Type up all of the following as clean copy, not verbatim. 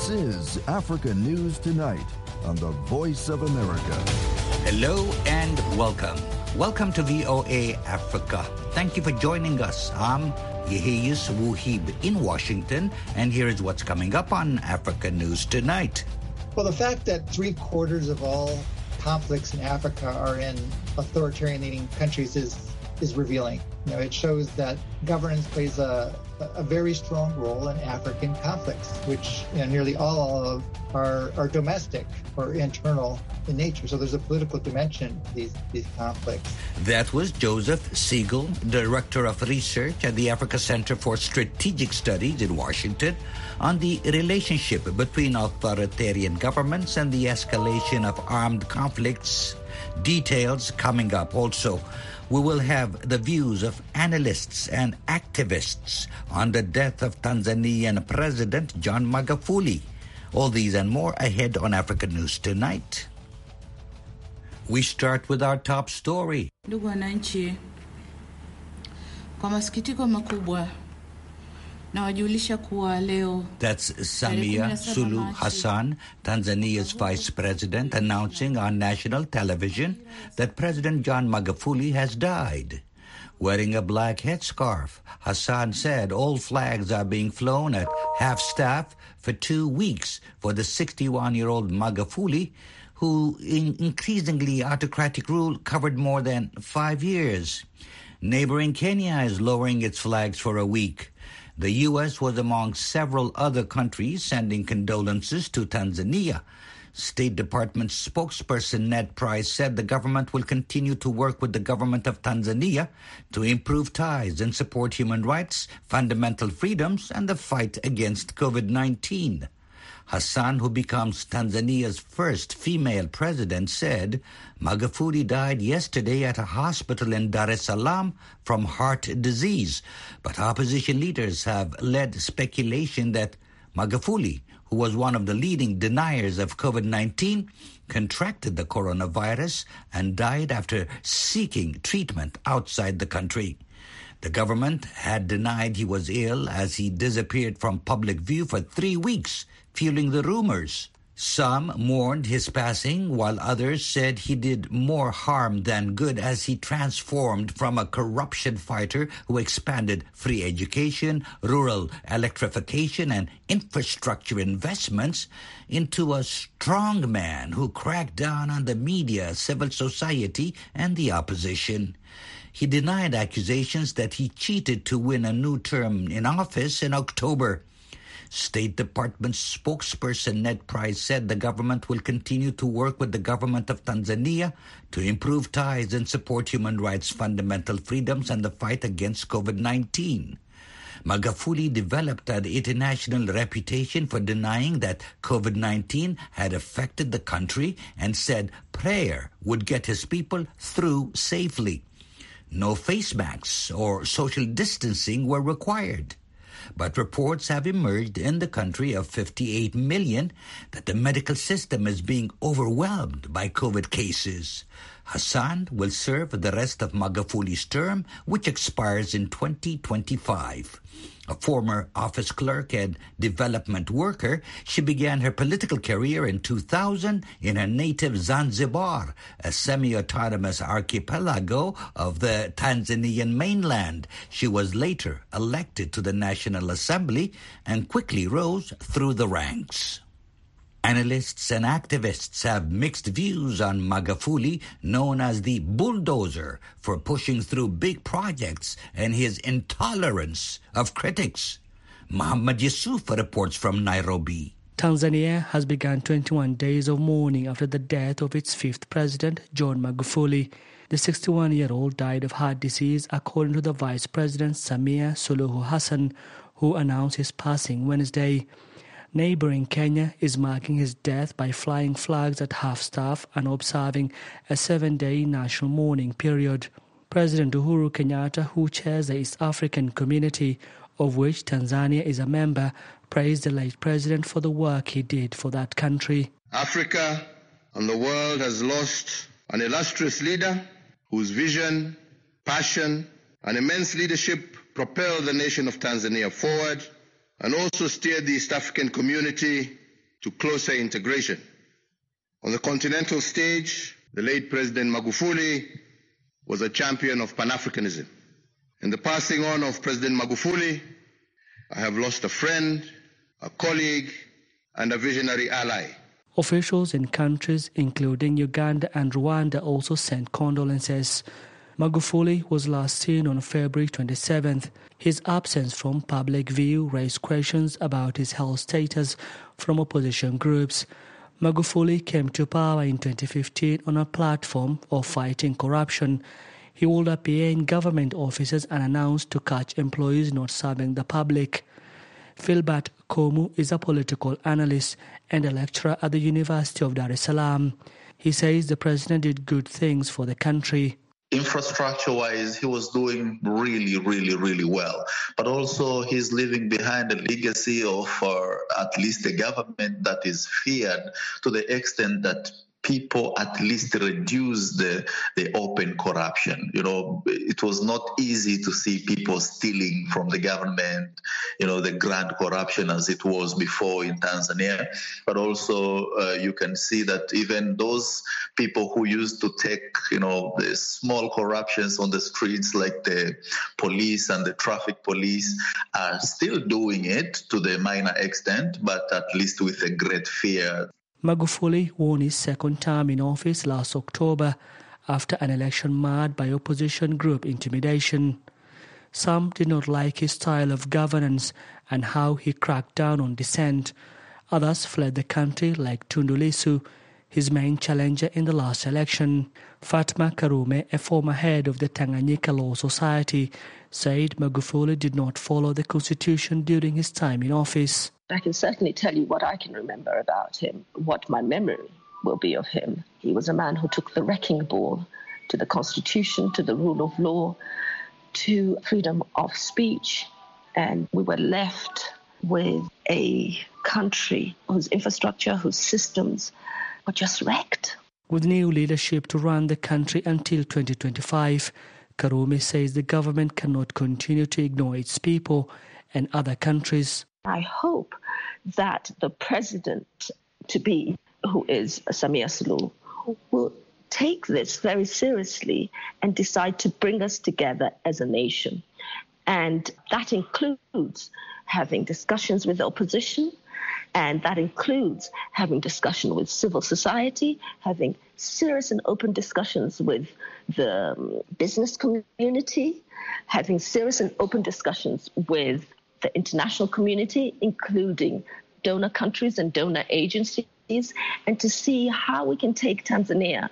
This is Africa News Tonight on the Voice of America. Hello and welcome. Welcome to VOA Africa. Thank you for joining us. I'm Yeheyus Wuhib in Washington, and here is what's coming up on Africa News Tonight. Well, the fact that 3/4 of all conflicts in Africa are in authoritarian-leaning countries is revealing. You know, it shows that governance plays a very strong role in African conflicts, which nearly all of are domestic or internal in nature. So there's a political dimension to these conflicts. That was Joseph Siegel, Director of Research at the Africa Center for Strategic Studies in Washington, on the relationship between authoritarian governments and the escalation of armed conflicts. Details coming up. Also, we will have the views of analysts and activists on the death of Tanzanian President John Magufuli. All these and more ahead on Africa News Tonight. We start with our top story. Ndugu wananchi, kwa masikitiko makubwa nawajulisha kuwa leo. That's Samia Suluhu Hassan, Tanzania's vice president, announcing on national television that President John Magufuli has died. Wearing a black headscarf, Hassan said all flags are being flown at half-staff for 2 weeks for the 61-year-old Magufuli, who in increasingly autocratic rule covered more than 5 years. Neighboring Kenya is lowering its flags for a week. The U.S. was among several other countries sending condolences to Tanzania. State Department spokesperson Ned Price said the government will continue to work with the government of Tanzania to improve ties and support human rights, fundamental freedoms, and the fight against COVID-19. Hassan, who becomes Tanzania's first female president, said Magufuli died yesterday at a hospital in Dar es Salaam from heart disease. But opposition leaders have led speculation that Magufuli, who was one of the leading deniers of COVID-19, contracted the coronavirus and died after seeking treatment outside the country. The government had denied he was ill as he disappeared from public view for 3 weeks, fueling the rumors. Some mourned his passing, while others said he did more harm than good as he transformed from a corruption fighter who expanded free education, rural electrification, and infrastructure investments into a strong man who cracked down on the media, civil society, and the opposition. He denied accusations that he cheated to win a new term in office in October. State Department spokesperson Ned Price said the government will continue to work with the government of Tanzania to improve ties and support human rights, fundamental freedoms, and the fight against COVID-19. Magufuli developed an international reputation for denying that COVID-19 had affected the country and said prayer would get his people through safely. No face masks or social distancing were required. But reports have emerged in the country of 58 million that the medical system is being overwhelmed by COVID cases. Hassan will serve the rest of Magufuli's term, which expires in 2025. A former office clerk and development worker, she began her political career in 2000 in her native Zanzibar, a semi-autonomous archipelago of the Tanzanian mainland. She was later elected to the National Assembly and quickly rose through the ranks. Analysts and activists have mixed views on Magufuli, known as the bulldozer, for pushing through big projects and his intolerance of critics. Muhammad Yusuf reports from Nairobi. Tanzania has begun 21 days of mourning after the death of its fifth president, John Magufuli. The 61-year-old died of heart disease, according to the Vice President Samia Suluhu Hassan, who announced his passing Wednesday. Neighboring Kenya is marking his death by flying flags at half-staff and observing a 7-day national mourning period. President Uhuru Kenyatta, who chairs the East African Community, of which Tanzania is a member, praised the late president for the work he did for that country. Africa and the world has lost an illustrious leader whose vision, passion, and immense leadership propelled the nation of Tanzania forward and also steered the East African community to closer integration. On the continental stage, the late President Magufuli was a champion of Pan-Africanism. In the passing on of President Magufuli, I have lost a friend, a colleague, and a visionary ally. Officials in countries including Uganda and Rwanda also sent condolences. Magufuli was last seen on February 27th. His absence from public view raised questions about his health status from opposition groups. Magufuli came to power in 2015 on a platform of fighting corruption. He would appear in government offices and announce to catch employees not serving the public. Philbert Komu is a political analyst and a lecturer at the University of Dar es Salaam. He says the president did good things for the country. Infrastructure-wise, he was doing really well. But also he's leaving behind a legacy of at least a government that is feared to the extent that people at least reduce the open corruption. You know, it was not easy to see people stealing from the government, you know, the grand corruption as it was before in Tanzania. But also you can see that even those people who used to take, you know, the small corruptions on the streets like the police and the traffic police are still doing it to the minor extent, but at least with a great fear. Magufuli won his second term in office last October after an election marred by opposition group intimidation. Some did not like his style of governance and how he cracked down on dissent. Others fled the country like Tundu Lissu, his main challenger in the last election. Fatma Karume, a former head of the Tanganyika Law Society, said Magufuli did not follow the constitution during his time in office. I can certainly tell you what I can remember about him, what my memory will be of him. He was a man who took the wrecking ball to the Constitution, to the rule of law, to freedom of speech. And we were left with a country whose infrastructure, whose systems were just wrecked. With new leadership to run the country until 2025, Karume says the government cannot continue to ignore its people and other countries. I hope that the president-to-be, who is Samia Suluhu, will take this very seriously and decide to bring us together as a nation. And that includes having discussions with the opposition, and that includes having discussion with civil society, having serious and open discussions with the business community, having serious and open discussions with the international community, including donor countries and donor agencies, and to see how we can take Tanzania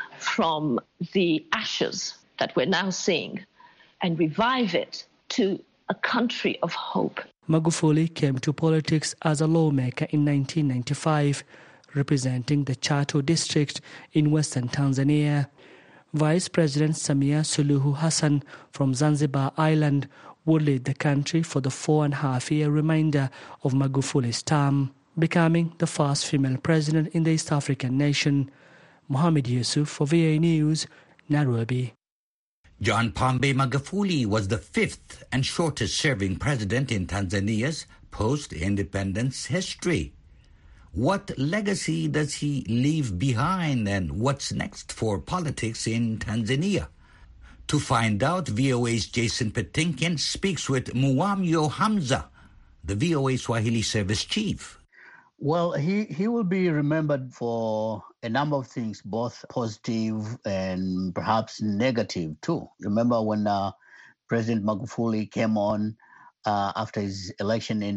from the ashes that we're now seeing and revive it to a country of hope. Magufuli came to politics as a lawmaker in 1995, representing the Chato district in western Tanzania. Vice President Samia Suluhu Hassan from Zanzibar Island would lead the country for the 4.5-year remainder of Magufuli's term, becoming the first female president in the East African nation. Mohamed Yusuf for VOA News, Nairobi. John Pombe Magufuli was the fifth and shortest-serving president in Tanzania's post-independence history. What legacy does he leave behind, and what's next for politics in Tanzania? To find out, VOA's Jason Patinkin speaks with Muamyo Hamza, the VOA Swahili service chief. Well, he will be remembered for a number of things, both positive and perhaps negative too. Remember when President Magufuli came on after his election in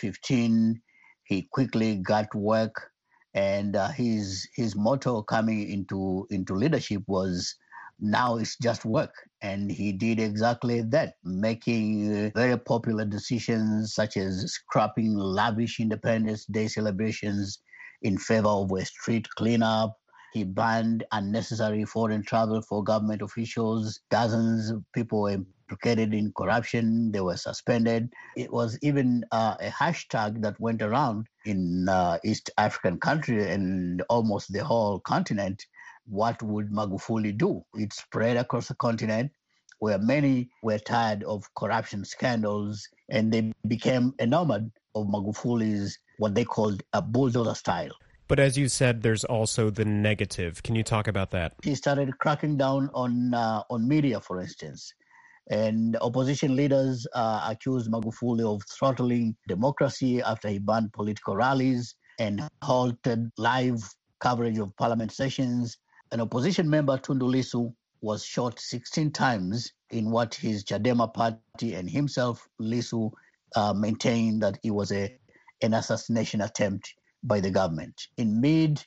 2015, he quickly got work, and his motto coming into leadership was, now it's just work. And he did exactly that, making very popular decisions such as scrapping lavish Independence Day celebrations in favor of a street cleanup. He banned unnecessary foreign travel for government officials. Dozens of people were implicated in corruption. They were suspended. It was even a hashtag that went around in East African countries and almost the whole continent. What would Magufuli do? It spread across the continent, where many were tired of corruption scandals, and they became enamored of Magufuli's what they called a bulldozer style. But as you said, there's also the negative. Can you talk about that? He started cracking down on media, for instance. And opposition leaders accused Magufuli of throttling democracy after he banned political rallies and halted live coverage of parliament sessions. An opposition member, Tundu Lissu, was shot 16 times in what his Chadema party and himself, Lissu, maintained that it was an assassination attempt by the government. In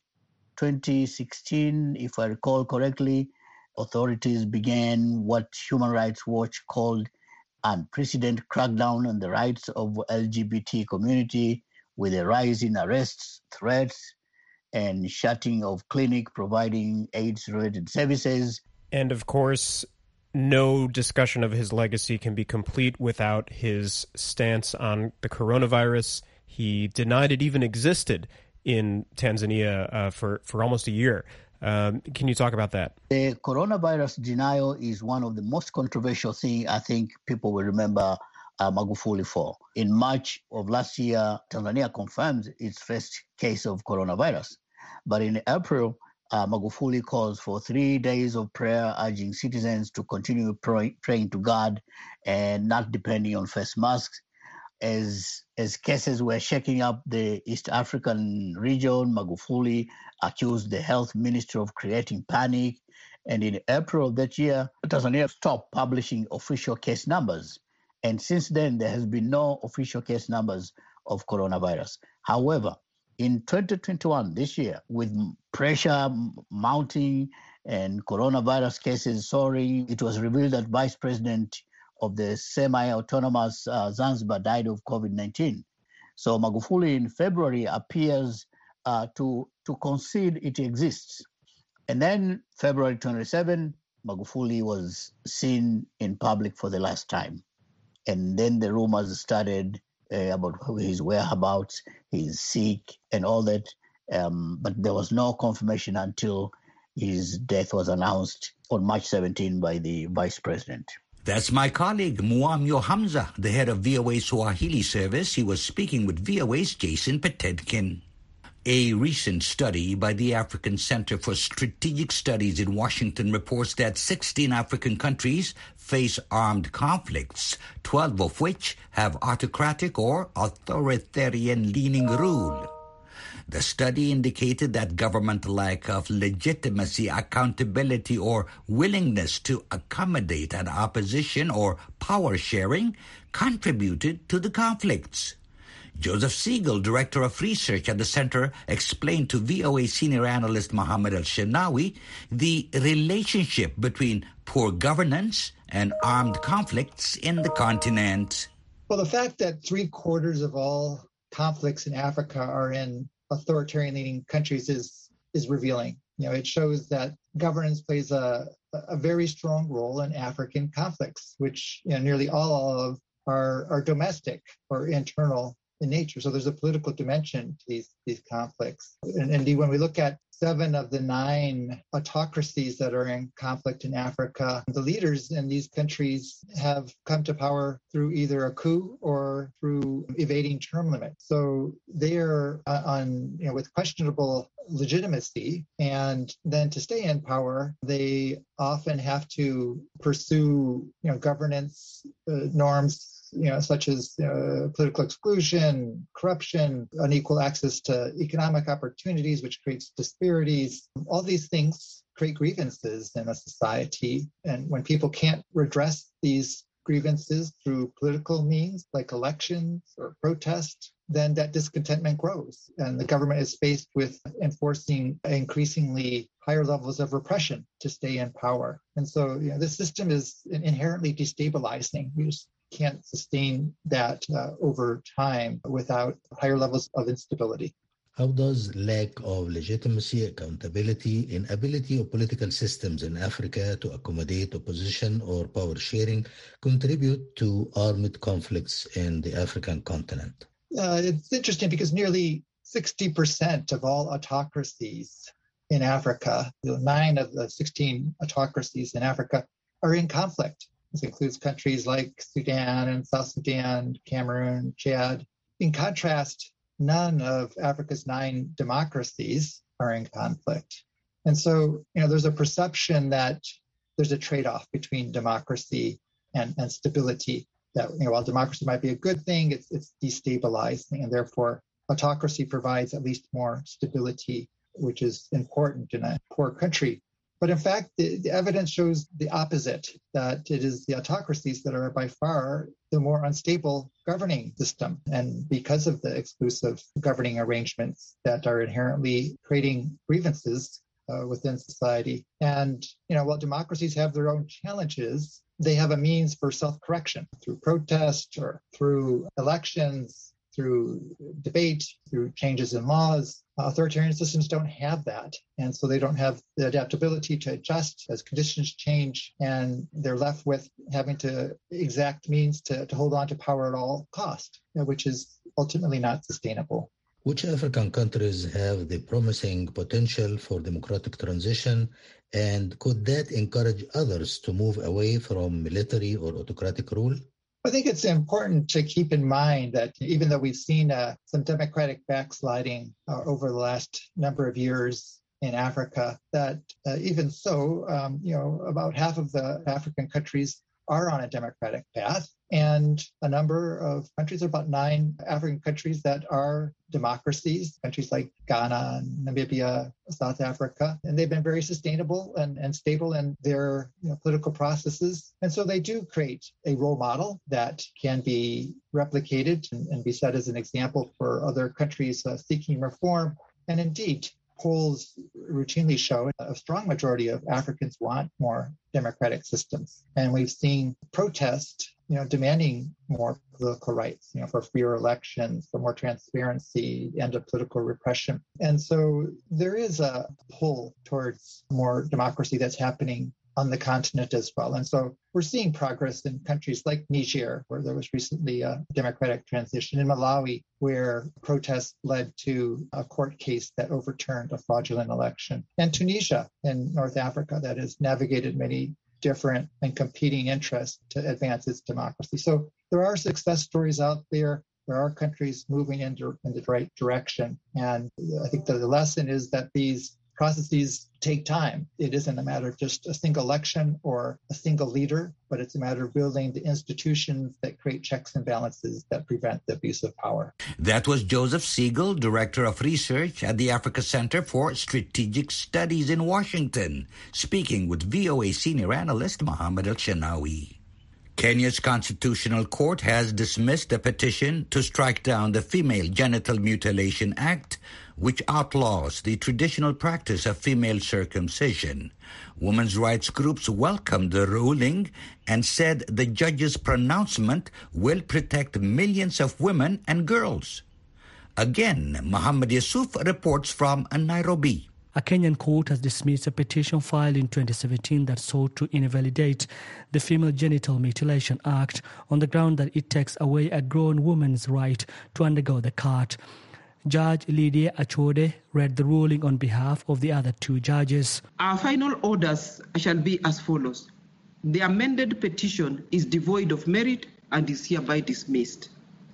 mid-2016, if I recall correctly, authorities began what Human Rights Watch called unprecedented crackdown on the rights of LGBT community, with a rise in arrests, threats, and shutting of clinic providing AIDS-related services. And of course, no discussion of his legacy can be complete without his stance on the coronavirus. He denied it even existed in Tanzania for almost a year. Can you talk about that? The coronavirus denial is one of the most controversial things I think people will remember Magufuli for. In March of last year, Tanzania confirmed its first case of coronavirus. But in April, Magufuli calls for 3 days of prayer, urging citizens to continue praying to God and not depending on face masks. As cases were shaking up the East African region, Magufuli accused the health minister of creating panic. And in April of that year, Tanzania stopped publishing official case numbers. And since then, there has been no official case numbers of coronavirus. However, in 2021, this year, with pressure mounting and coronavirus cases soaring, it was revealed that Vice President of the semi-autonomous Zanzibar died of COVID-19. So Magufuli in February appears to concede it exists. And then February 27, Magufuli was seen in public for the last time. And then the rumors started about his whereabouts, he's sick and all that. But there was no confirmation until his death was announced on March 17 by the vice president. That's my colleague, Muamyo Hamza, the head of VOA Swahili service. He was speaking with VOA's Jason Patedkin. A recent study by the African Center for Strategic Studies in Washington reports that 16 African countries face armed conflicts, 12 of which have autocratic or authoritarian-leaning rule. The study indicated that government lack of legitimacy, accountability, or willingness to accommodate an opposition or power sharing contributed to the conflicts. Joseph Siegel, director of research at the center, explained to VOA senior analyst Mohammed Al-Shenawi the relationship between poor governance and armed conflicts in the continent. Well, the fact that 3/4 of all conflicts in Africa are in authoritarian-leaning countries is revealing. It shows that governance plays a very strong role in African conflicts, which nearly all of are domestic or internal in nature. So there's a political dimension to these conflicts. And indeed, when we look at 7 of the 9 autocracies that are in conflict in Africa, the leaders in these countries have come to power through either a coup or through evading term limits. So they are with questionable legitimacy, and then to stay in power, they often have to pursue governance norms such as political exclusion, corruption, unequal access to economic opportunities, which creates disparities. All these things create grievances in a society. And when people can't redress these grievances through political means like elections or protest, then that discontentment grows. And the government is faced with enforcing increasingly higher levels of repression to stay in power. And so this system is inherently destabilizing. We just can't sustain that over time without higher levels of instability. How does lack of legitimacy, accountability, inability of political systems in Africa to accommodate opposition or power sharing contribute to armed conflicts in the African continent? It's interesting because nearly 60% of all autocracies in Africa, 9 of the 16 autocracies in Africa, are in conflict. This includes countries like Sudan and South Sudan, Cameroon, Chad. In contrast, none of Africa's 9 democracies are in conflict. And so, there's a perception that there's a trade-off between democracy and stability, that, while democracy might be a good thing, it's destabilizing, and therefore autocracy provides at least more stability, which is important in a poor country. But in fact, the evidence shows the opposite, that it is the autocracies that are by far the more unstable governing system. And because of the exclusive governing arrangements that are inherently creating grievances within society. And, while democracies have their own challenges, they have a means for self-correction through protest or through elections, through debate, through changes in laws. Authoritarian systems don't have that. And so they don't have the adaptability to adjust as conditions change, and they're left with having to exact means to hold on to power at all cost, which is ultimately not sustainable. Which African countries have the promising potential for democratic transition, and could that encourage others to move away from military or autocratic rule? I think it's important to keep in mind that even though we've seen some democratic backsliding over the last number of years in Africa, that even so, about half of the African countries are on a democratic path, and a number of countries, about 9 African countries that are democracies, countries like Ghana, Namibia, South Africa, and they've been very sustainable and stable in their political processes. And so they do create a role model that can be replicated and be set as an example for other countries seeking reform. And indeed, polls routinely show a strong majority of Africans want more democratic systems. And we've seen protests, demanding more political rights, for freer elections, for more transparency, end of political repression. And so there is a pull towards more democracy that's happening on the continent as well. And so we're seeing progress in countries like Niger, where there was recently a democratic transition, in Malawi, where protests led to a court case that overturned a fraudulent election, and Tunisia in North Africa that has navigated many different and competing interests to advance its democracy. So there are success stories out there. There are countries moving in the right direction. And I think that the lesson is that these processes take time. It isn't a matter of just a single election or a single leader, but it's a matter of building the institutions that create checks and balances that prevent the abuse of power. That was Joseph Siegel, Director of Research at the Africa Center for Strategic Studies in Washington, speaking with VOA senior analyst Mohammed El-Shanawi. Kenya's Constitutional Court has dismissed a petition to strike down the Female Genital Mutilation Act, which outlaws the traditional practice of female circumcision. Women's rights groups welcomed the ruling and said the judge's pronouncement will protect millions of women and girls. Again, Muhammad Yusuf reports from Nairobi. A Kenyan court has dismissed a petition filed in 2017 that sought to invalidate the Female Genital Mutilation Act on the ground that it takes away a grown woman's right to undergo the cut. Judge Lydia Achode read the ruling on behalf of the other 2 judges. Our final orders shall be as follows. The amended petition is devoid of merit and is hereby dismissed.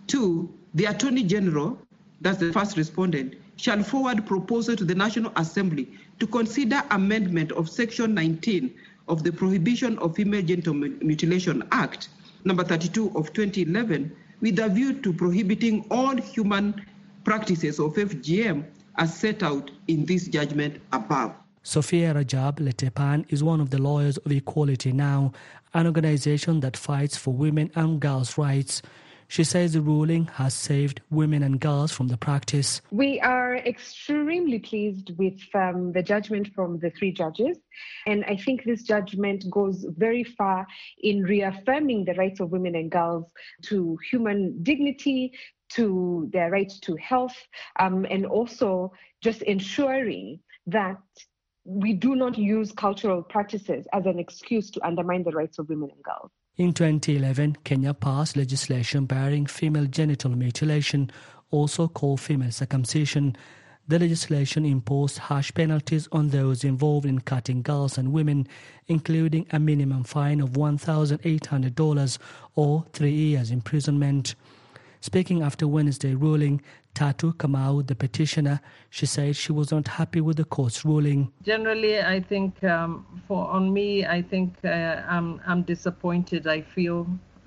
2, the Attorney General, that's the first respondent, shall forward proposal to the National Assembly to consider amendment of Section 19 of the Prohibition of Female Genital Mutilation Act, number 32 of 2011, with a view to prohibiting all human practices of FGM as set out in this judgment above. Sophia Rajab Letepan is one of the Lawyers of Equality Now, an organization that fights for women and girls' rights. She says the ruling has saved women and girls from the practice. We are extremely pleased with the judgment from the 3 judges. And I think this judgment goes very far in reaffirming the rights of women and girls to human dignity, to their right to health, and also just ensuring that we do not use cultural practices as an excuse to undermine the rights of women and girls. In 2011, Kenya passed legislation barring female genital mutilation, also called female circumcision. The legislation imposed harsh penalties on those involved in cutting girls and women, including a minimum fine of $1,800 or 3 years imprisonment. Speaking after Wednesday ruling, Tatu Kamau, the petitioner, she said she was not happy with the court's ruling. Generally, I think I'm disappointed. I feel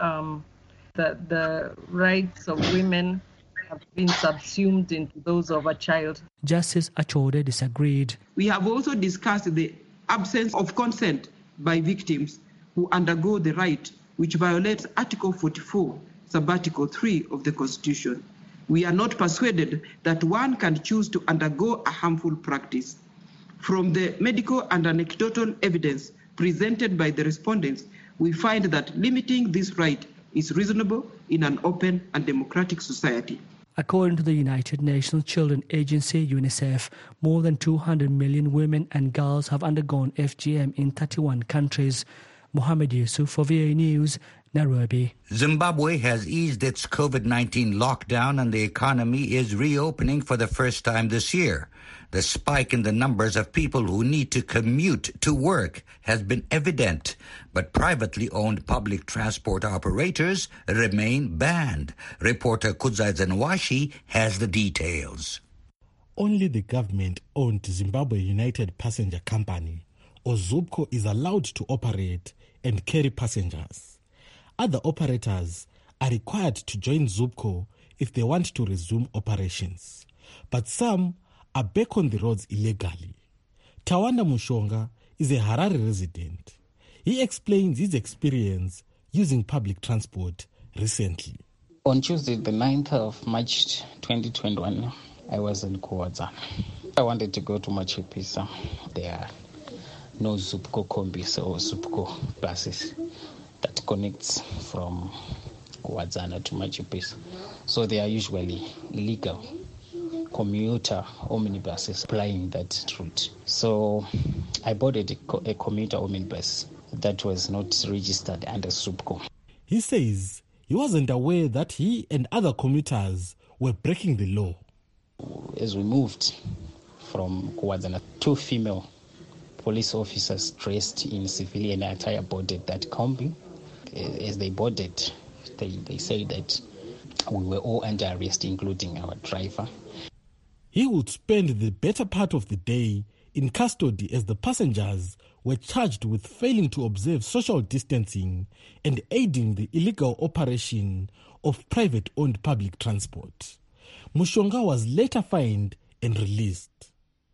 that the rights of women have been subsumed into those of a child. Justice Achode disagreed. We have also discussed the absence of consent by victims who undergo the right, which violates Article 44, Sub-Article 3 of the Constitution. We are not persuaded that one can choose to undergo a harmful practice. From the medical and anecdotal evidence presented by the respondents, we find that limiting this right is reasonable in an open and democratic society. According to the United Nations Children Agency, UNICEF, more than 200 million women and girls have undergone FGM in 31 countries. Mohammed Yusuf for VOA News, Nairobi. Zimbabwe has eased its COVID-19 lockdown and the economy is reopening for the first time this year. The spike in the numbers of people who need to commute to work has been evident, but privately owned public transport operators remain banned. Reporter Kudzai Zenwashi has the details. Only the government-owned Zimbabwe United Passenger Company, or ZUBCO, is allowed to operate and carry passengers. Other operators are required to join ZUBCO if they want to resume operations, but some are back on the roads illegally. Tawanda Mushonga is a Harare resident. He explains his experience using public transport recently. On Tuesday, the 9th of March 2021, I was in Kuwadzana. I wanted to go to Machu Picchu. There are no ZUBCO combis or ZUBCO buses that connects from Kuwadzana to Machu Picchu. So they are usually illegal commuter omnibuses plying that route. So I boarded a commuter omnibus that was not registered under ZUBCO. He says he wasn't aware that he and other commuters were breaking the law. As we moved from Kuwadzana, 2 female police officers dressed in civilian attire boarded that combi. As they boarded, they said that we were all under arrest, including our driver. He would spend the better part of the day in custody as the passengers were charged with failing to observe social distancing and aiding the illegal operation of private-owned public transport. Mushonga was later fined and released.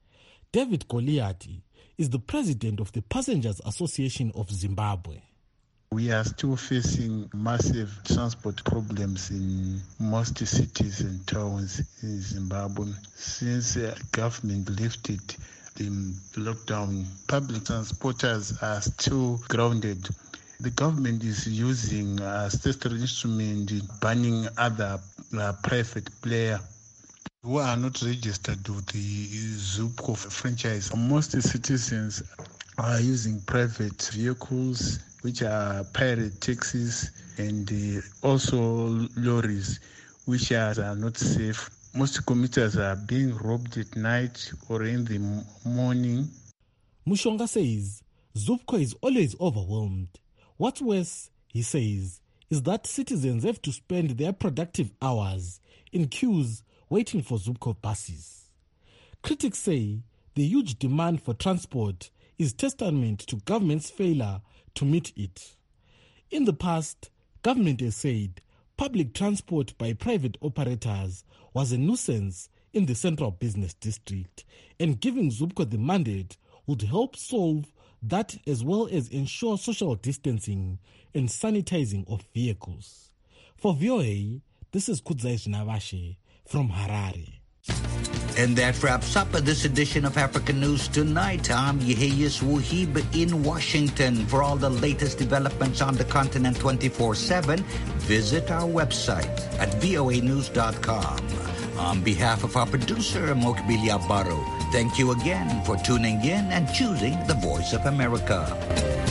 David Goliati is the president of the Passengers Association of Zimbabwe. We are still facing massive transport problems in most cities and towns in Zimbabwe. Since the government lifted the lockdown, public transporters are still grounded. The government is using a statutory instrument banning other private players who are not registered with the ZUBCO franchise. Most citizens are using private vehicles, which are pirate taxis, and also lorries, which are not safe. Most commuters are being robbed at night or in the morning. Mushonga says ZUBCO is always overwhelmed. What's worse, he says, is that citizens have to spend their productive hours in queues waiting for ZUBCO buses. Critics say the huge demand for transport is testament to government's failure to meet it. In the past, government has said public transport by private operators was a nuisance in the central business district, and giving ZUBCO the mandate would help solve that as well as ensure social distancing and sanitizing of vehicles. For VOA, this is Kudzai Zenwashi from Harare. And that wraps up this edition of African News Tonight. I'm Yeheyes Wuhib in Washington. For all the latest developments on the continent 24/7, visit our website at voanews.com. On behalf of our producer, Mokbilia Baro, thank you again for tuning in and choosing the Voice of America.